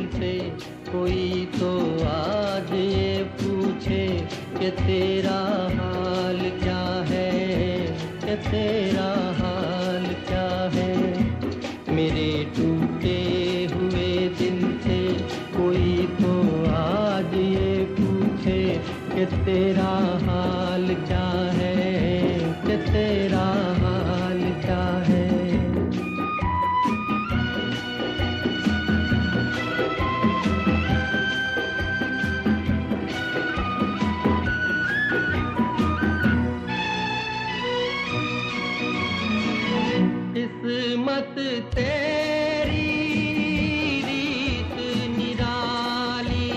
से कोई तो आज ये पूछे कि तेरा हाल क्या है, कि तेरा हाल क्या है। मेरे टूटे हुए दिल से कोई तो आज ये पूछे कि तेरा हाल क्या है, कि तेरा हाल क्या है। किस्मत तेरी रीत निराली,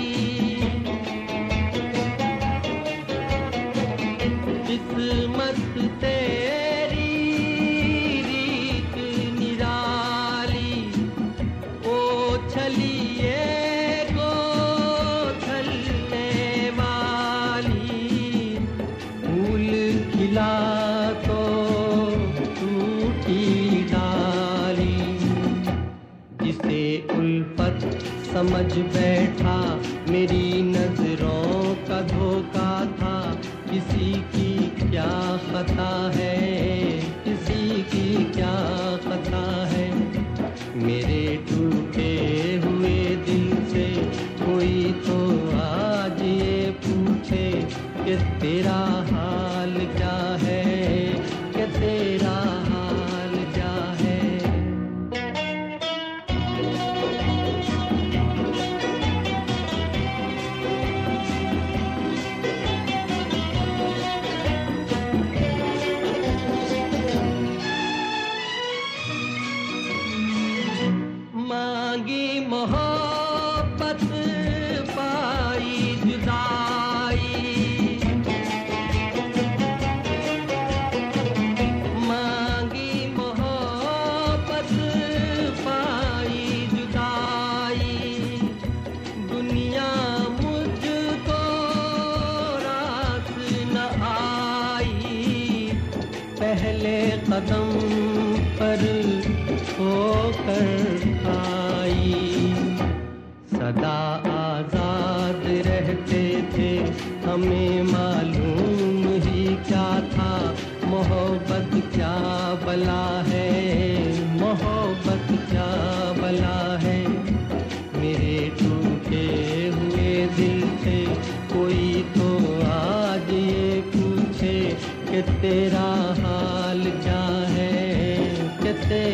किस्मत तेरी रीत निराली। ओ छलिए को छलने वाली, फूल खिला तो टूटी डाली। जिसे उल्फत समझ बैठा मेरी नजरों का धोखा था। किसी की क्या खता है, किसी की क्या खता है। मेरे टूटे हुए दिल से कोई तो आज ये पूछे कि तेरा हाल क्या है, कि तेरा हाल क्या है। मांगी मोहब्बत पाई जुदाई, मांगी मोहब्बत पाई जुदाई। दुनिया मुझको रास न आई, पहले कदम पर होकर आई। सदा आजाद रहते थे, हमें मालूम ही क्या था। मोहब्बत क्या बला है, मोहब्बत क्या बला है। मेरे टूटे हुए दिल से कोई तो आज ये पूछे कि तेरा